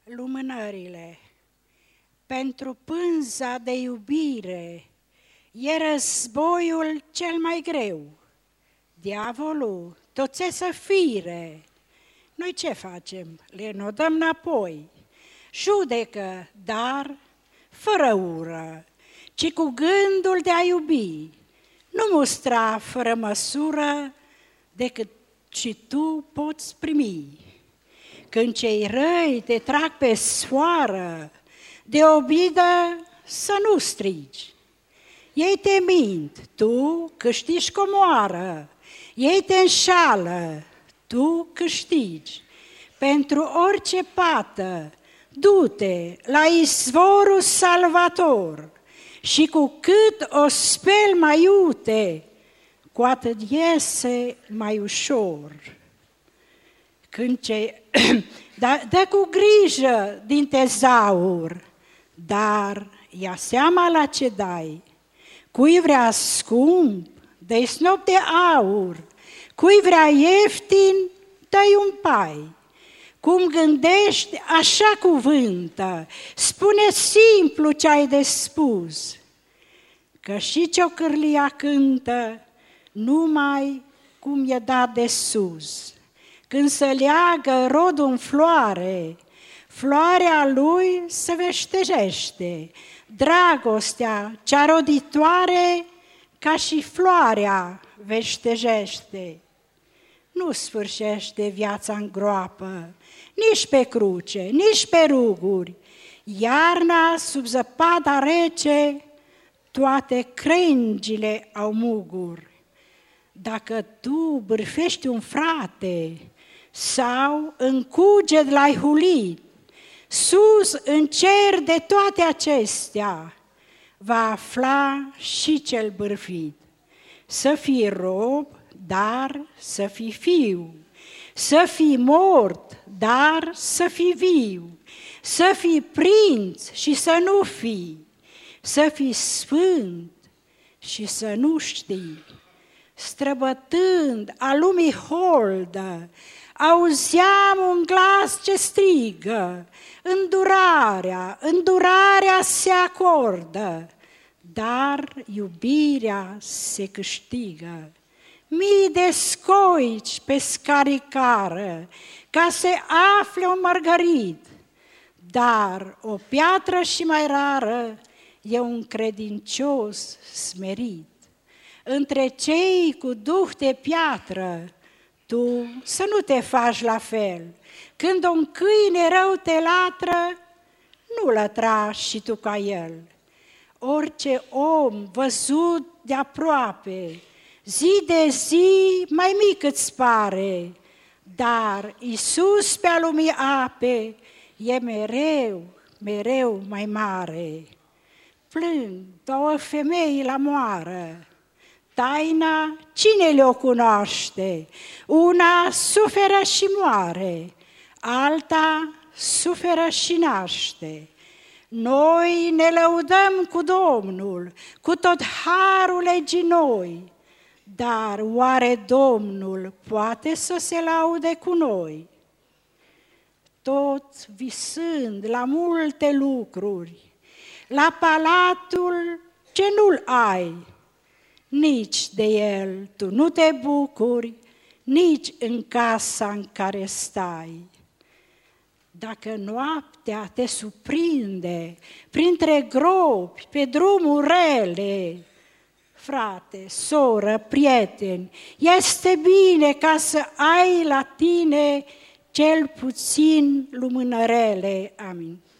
lumânările. Pentru pânza de iubire e războiul cel mai greu. Diavolul tot să fire. Noi ce facem? Le înodăm înapoi. Judecă, dar fără ură, ci cu gândul de a iubi. Nu mustra fără măsură, decât și tu poți primi. Când cei răi te trag pe sfoară, de obidă să nu strigi. Ei te mint, tu câștigi comoară. Ei te înșală, tu câștigi. Pentru orice pată, du-te la izvorul salvator. Și cu cât o speli mai iute, cu atât iese mai ușor. Când dă cu grijă din tezaur, dar ia seama la ce dai. Cui vrea scump, dă-i snop de aur. Cui vrea ieftin, dă-i un pai. Cum gândești, așa cuvântă, spune simplu ce ai de spus. Că și ciocârlia cântă numai cum e dat de sus. Când se leagă rodul în floare, floarea lui se veștejește. Dragostea cea roditoare ca și floarea veștejește. Nu sfârșește viața în groapă, nici pe cruce, nici pe ruguri. Iarna sub zăpada rece, toate crengile au muguri. Dacă tu bârfești un frate sau în cuget l-ai hulit, sus în cer de toate acestea va afla și cel bârfit. Să fii rob, dar să fii fiu, să fii mort, dar să fii viu, să fii prinț și să nu fii, să fii sfânt și să nu știi. Străbătând a lumii holdă, auzeam un glas ce strigă, îndurarea se acordă, dar iubirea se câștigă. Mii de scoici pe scaricară, ca să afle un mărgărit, dar o piatră și mai rară e un credincios smerit. Între cei cu duh de piatră, tu să nu te faci la fel. Când un câine rău te latră, nu lătra și tu ca el. Orice om văzut de aproape, zi de zi mai mic îți pare, dar Iisus pe-a lumii ape e mereu, mereu mai mare. Plâng două femei la moară, taina cine le-o cunoaște? Una suferă și moare, alta suferă și naște. Noi ne lăudăm cu Domnul, cu tot harul legii noi, dar oare Domnul poate să se laude cu noi? Tot visând la multe lucruri, la palatul ce nu-l ai, nici de el tu nu te bucuri, nici în casa în care stai. Dacă noaptea te surprinde printre gropi, pe drumuri rele, frate, soră, prieteni, este bine ca să ai la tine cel puțin lumânărele. Amin.